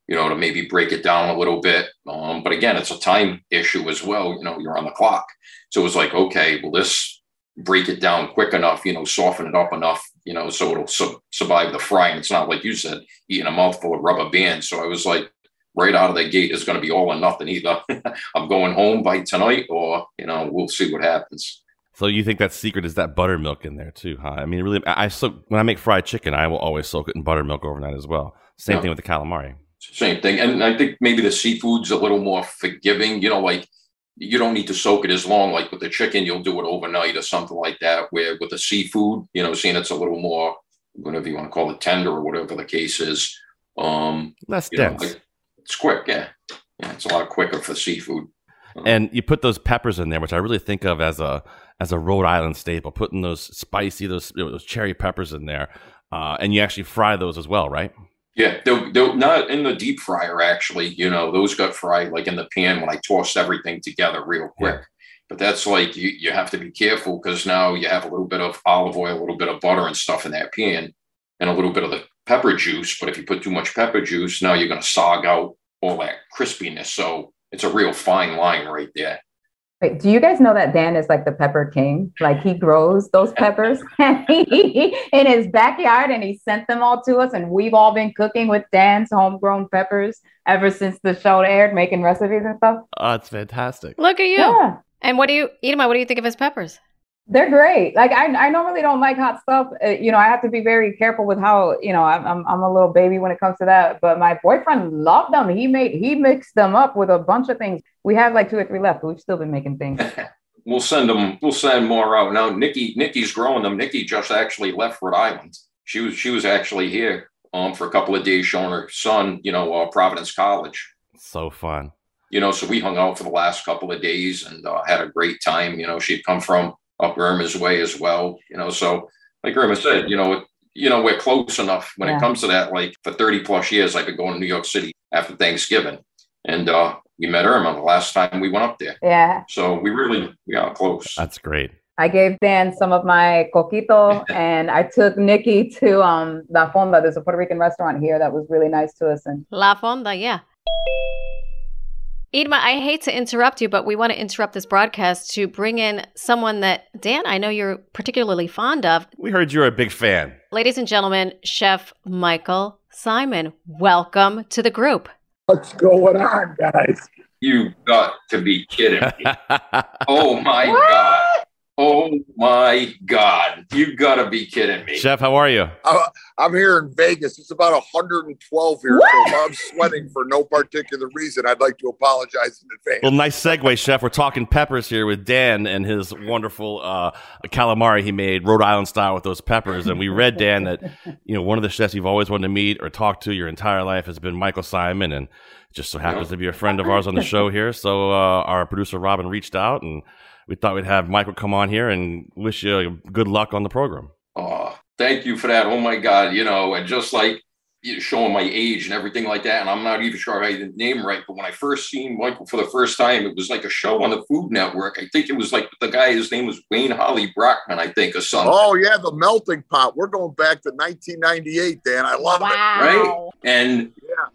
to maybe break it down a little bit. But again, it's a time issue as well. You're on the clock. So it was like, okay, will this break it down quick enough, soften it up enough, so it'll survive the frying. It's not like you said, eating a mouthful of rubber bands. So I was like, right out of the gate is going to be all or nothing. Either I'm going home by tonight or, we'll see what happens. So you think that secret is that buttermilk in there too, huh? I mean, really, when I make fried chicken, I will always soak it in buttermilk overnight as well. Same thing with the calamari. Same thing. And I think maybe the seafood's a little more forgiving, like you don't need to soak it as long. Like with the chicken, you'll do it overnight or something like that. Where with the seafood, seeing it's a little more, whatever you want to call it, tender or whatever the case is. Less dense. It's quick, yeah. It's a lot quicker for seafood. And you put those peppers in there, which I really think of as a Rhode Island staple. Putting those spicy, those cherry peppers in there, and you actually fry those as well, right? Yeah, they're not in the deep fryer. Actually, those got fried like in the pan when I tossed everything together real quick. Yeah. But that's like you have to be careful because now you have a little bit of olive oil, a little bit of butter and stuff in that pan, and a little bit of the pepper juice. But if you put too much pepper juice, now you're going to sog out all that crispiness. So it's a real fine line right there. Wait, do you guys know that Dan is like the pepper king? Like he grows those peppers in his backyard and he sent them all to us. And we've all been cooking with Dan's homegrown peppers ever since the show aired, making recipes and stuff. Oh, it's fantastic. Look at you. Yeah. And what do you think of his peppers? They're great. Like I normally don't like hot stuff. I have to be very careful with how, I'm a little baby when it comes to that. But my boyfriend loved them. He mixed them up with a bunch of things. We have like 2 or 3 left, but we've still been making things. We'll send more out. Now, Nikki's growing them. Nikki just actually left Rhode Island. She was actually here for a couple of days showing her son, Providence College. So fun. So we hung out for the last couple of days and had a great time. She'd come from up Irma's way as well, so like Irma said, we're close enough when it comes to that. Like for 30 plus years, I've been going to New York City after Thanksgiving and we met Irma the last time we went up there. Yeah. So we got close. That's great. I gave Dan some of my coquito and I took Nikki to La Fonda. There's a Puerto Rican restaurant here that was really nice to us. And La Fonda, yeah. Irma, I hate to interrupt you, but we want to interrupt this broadcast to bring in someone that, Dan, I know you're particularly fond of. We heard you're a big fan. Ladies and gentlemen, Chef Michael Symon, welcome to the group. What's going on, guys? You got to be kidding me. Oh, my God. Oh, my God. You got to be kidding me. Chef, how are you? I'm here in Vegas. It's about 112 here, so if I'm sweating for no particular reason, I'd like to apologize in advance. Well, nice segue, Chef. We're talking peppers here with Dan and his wonderful calamari he made, Rhode Island style with those peppers. And we read, Dan, that one of the chefs you've always wanted to meet or talk to your entire life has been Michael Symon, and just so happens to be a friend of ours on the show here. So our producer, Robin, reached out, and we thought we'd have Michael come on here and wish you good luck on the program. Oh, thank you for that. Oh, my God. And just like showing my age and everything like that. And I'm not even sure I had the name right. But when I first seen Michael for the first time, it was like a show on the Food Network. I think it was like the guy, his name was Wayne Holly Brockman, I think, or something. Oh, yeah, The Melting Pot. We're going back to 1998, Dan. I love it. Right? And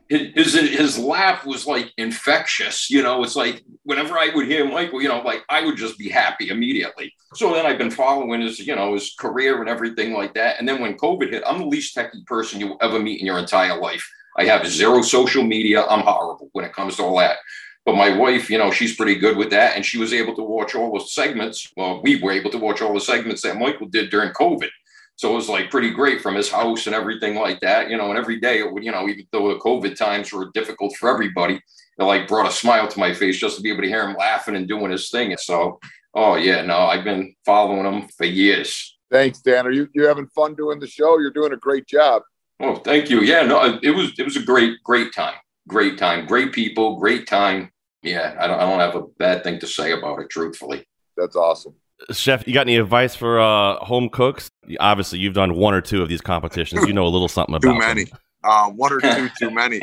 his laugh was like infectious. It's like whenever I would hear Michael, like I would just be happy immediately. So then I've been following his career and everything like that. And then when COVID hit, I'm the least techie person you'll ever meet in your entire life. I have 0 social media. I'm horrible when it comes to all that. But my wife, she's pretty good with that. And she was able to watch all the segments. Well, we were able to watch all the segments that Michael did during COVID. So it was like pretty great from his house and everything like that, and every day it would, even though the COVID times were difficult for everybody, it like brought a smile to my face just to be able to hear him laughing and doing his thing. So, I've been following him for years. Thanks, Dan. Are you having fun doing the show? You're doing a great job. Oh, thank you. Yeah, no, it was a great time. Great time. Great people. Great time. Yeah, I don't have a bad thing to say about it, truthfully. That's awesome. Chef, you got any advice for home cooks? Obviously, you've done 1 or 2 of these competitions. You know a little something about too many. 1 or 2 too many.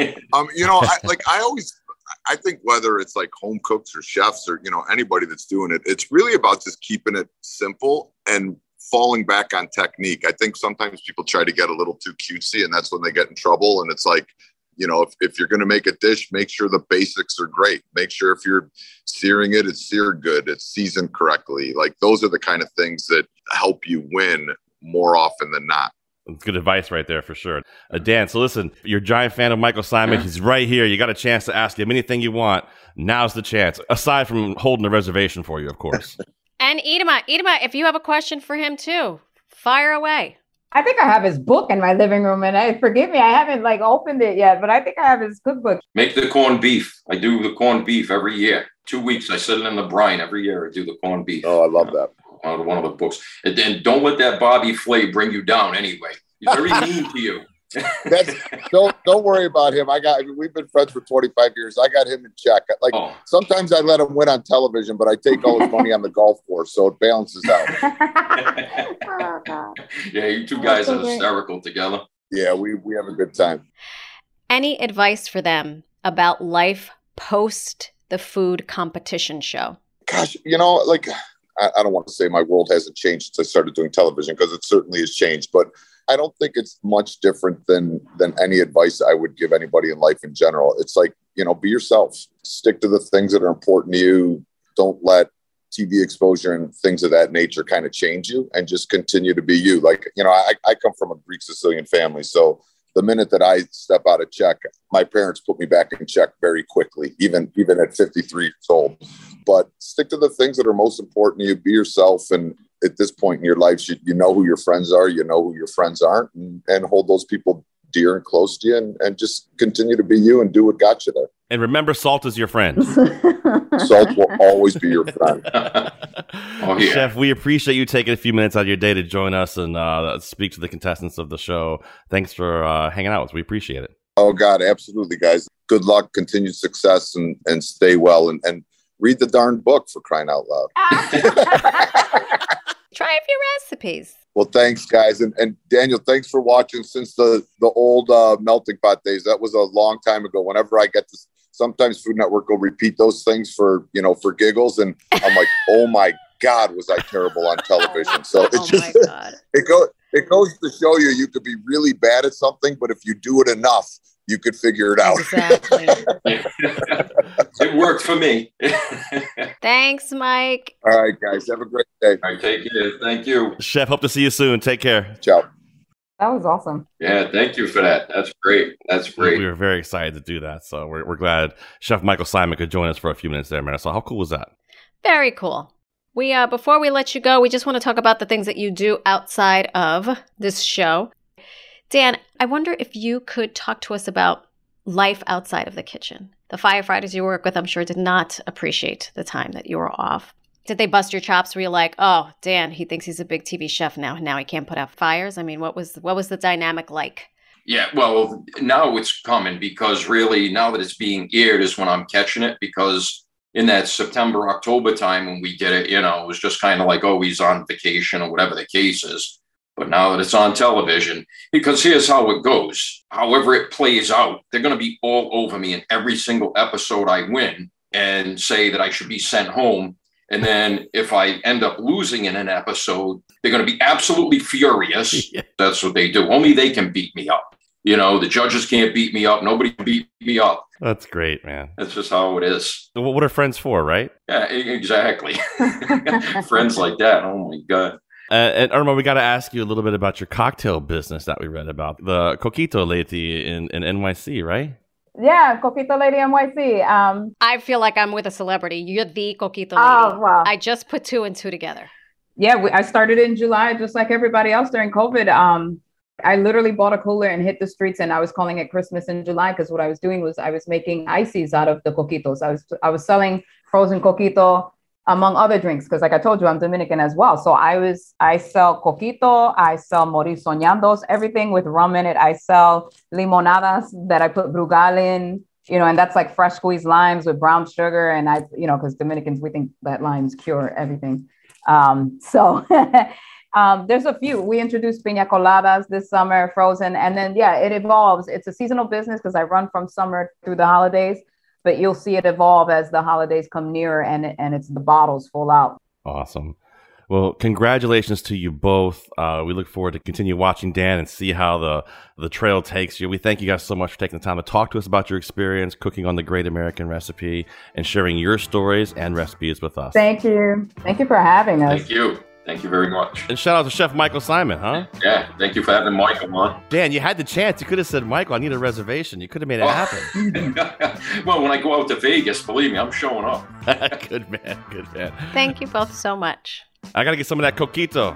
I think whether it's like home cooks or chefs or anybody that's doing it, it's really about just keeping it simple and falling back on technique. I think sometimes people try to get a little too cutesy, and that's when they get in trouble. And it's like if you're going to make a dish, make sure the basics are great. Make sure if you're searing it, it's seared good, it's seasoned correctly. Like those are the kind of things that help you win more often than not. That's good advice right there for sure. Dan, so listen, you're a giant fan of Michael Symon. He's right here. You got a chance to ask him anything you want. Now's the chance, aside from holding a reservation for you, of course. And Idema, if you have a question for him too, fire away. I think I have his book in my living room, and forgive me, I haven't opened it yet, but I think I have his cookbook. Make the corned beef. I do the corned beef every year. 2 weeks, I set it in the brine every year. I do the corned beef. Oh, I love that. One of the books. And then don't let that Bobby Flay bring you down anyway. He's very mean to you. Don't worry about him. We've been friends for 25 years. I got him in check. Sometimes I let him win on television, but I take all his money on the golf course, so it balances out. Oh, God. Yeah, you two guys are hysterical together. Yeah, we have a good time. Any advice for them about life post the food competition show? Gosh, I don't want to say my world hasn't changed since I started doing television, because it certainly has changed, but I don't think it's much different than any advice I would give anybody in life in general. It's like, be yourself, stick to the things that are important to you. Don't let TV exposure and things of that nature kind of change you, and just continue to be you. I come from a Greek Sicilian family. So the minute that I step out of check, my parents put me back in check very quickly, even at 53 years old. But stick to the things that are most important to you, be yourself. And at this point in your life, you know who your friends are, you know who your friends aren't, and hold those people dear and close to you, and just continue to be you and do what got you there. And remember, salt is your friend. Salt will always be your friend. Oh, yeah. Chef, we appreciate you taking a few minutes out of your day to join us and speak to the contestants of the show. Thanks for hanging out with us. We appreciate it. Oh, God, absolutely, guys. Good luck, continued success, and stay well, and read the darn book, for crying out loud. Try a few recipes. Well, thanks, guys. And Daniel, thanks for watching since the old Melting Pot days. That was a long time ago. Whenever I get to, sometimes Food Network will repeat those things for giggles. And I'm like, oh my God, was I terrible on television. So it's it goes to show you could be really bad at something, but if you do it enough, you could figure it out. Exactly. It worked for me. Thanks, Mike. All right, guys. Have a great day. All right, take care. Thank you. Chef, hope to see you soon. Take care. Ciao. That was awesome. Yeah, thank you for that. That's great. That's great. We were very excited to do that. So we're glad Chef Michael Symon could join us for a few minutes there, Marisol. How cool was that? Very cool. We before we let you go, we just want to talk about the things that you do outside of this show. Dan, I wonder if you could talk to us about life outside of the kitchen. The firefighters you work with, I'm sure, did not appreciate the time that you were off. Did they bust your chops where you're like, oh, Dan, he thinks he's a big TV chef now. Now he can't put out fires? I mean, what was the dynamic like? Yeah, well, now it's coming because really now that it's being aired is when I'm catching it, because in that September, October time when we did it, it was just kind of like, oh, he's on vacation or whatever the case is. But now that it's on television, because here's how it goes. However it plays out, they're going to be all over me in every single episode I win and say that I should be sent home. And then if I end up losing in an episode, they're going to be absolutely furious. Yeah. That's what they do. Only they can beat me up. The judges can't beat me up. Nobody can beat me up. That's great, man. That's just how it is. What are friends for, right? Yeah, exactly. Friends like that. Oh, my God. And Irma, we got to ask you a little bit about your cocktail business that we read about, the Coquito Lady in NYC, right? Yeah, Coquito Lady NYC. I feel like I'm with a celebrity. You're the Coquito Lady. Oh, wow. I just put 2 and 2 together. Yeah, I started in July, just like everybody else during COVID. I literally bought a cooler and hit the streets, and I was calling it Christmas in July because what I was doing was I was making ices out of the coquitos. I was selling frozen coquito, among other drinks, because like I told you, I'm Dominican as well. So I sell coquito, I sell morir soñandos, everything with rum in it. I sell limonadas that I put Brugal in, and that's like fresh squeezed limes with brown sugar. And because Dominicans, we think that limes cure everything. There's a few. We introduced piña coladas this summer, frozen. And then, it evolves. It's a seasonal business because I run from summer through the holidays. But you'll see it evolve as the holidays come nearer and it's the bottles full out. Awesome. Well, congratulations to you both. We look forward to continue watching Dan and see how the trail takes you. We thank you guys so much for taking the time to talk to us about your experience cooking on the Great American Recipe and sharing your stories and recipes with us. Thank you. Thank you for having us. Thank you. Thank you very much. And shout out to Chef Michael Simon, huh? Yeah, thank you for having Michael on. Dan, you had the chance. You could have said, Michael, I need a reservation. You could have made it happen. Well, when I go out to Vegas, believe me, I'm showing up. Good man. Good man. Thank you both so much. I got to get some of that coquito.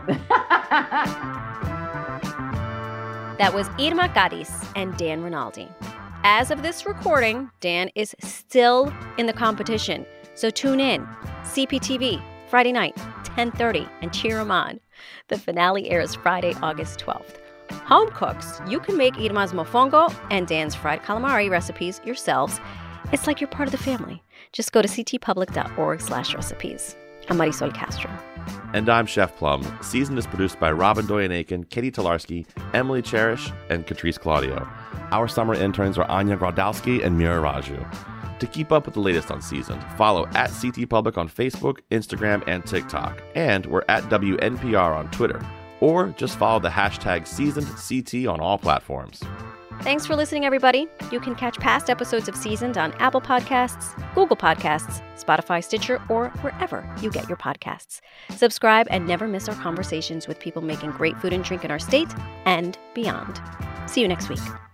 That was Irma Cadiz and Dan Rinaldi. As of this recording, Dan is still in the competition. So tune in. CPTV, Friday night, 10:30, and cheer him on. The finale airs Friday, August 12th. Home cooks, you can make Irma's mofongo and Dan's fried calamari recipes yourselves. It's like you're part of the family. Just go to ctpublic.org/recipes. I'm Marisol Castro. And I'm Chef Plum. Seasoned is produced by Robin Doyen-Aiken, Katie Tolarski, Emily Cherish, and Catrice Claudio. Our summer interns are Anya Grodowski and Mira Raju. To keep up with the latest on Seasoned, follow at CT Public on Facebook, Instagram, and TikTok. And we're at WNPR on Twitter. Or just follow the hashtag SeasonedCT on all platforms. Thanks for listening, everybody. You can catch past episodes of Seasoned on Apple Podcasts, Google Podcasts, Spotify, Stitcher, or wherever you get your podcasts. Subscribe and never miss our conversations with people making great food and drink in our state and beyond. See you next week.